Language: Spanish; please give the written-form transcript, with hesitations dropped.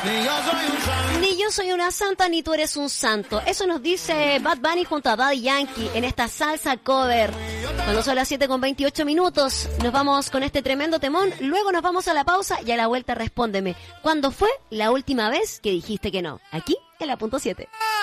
Ni yo soy una santa, ni tú eres un santo. Eso nos dice Bad Bunny junto a Daddy Yankee en esta salsa cover. Cuando son las 7:28, nos vamos con este tremendo temón. Luego nos vamos a la pausa y a la vuelta respóndeme. ¿Cuándo fue la última vez que dijiste que no? Aquí en la punto 7.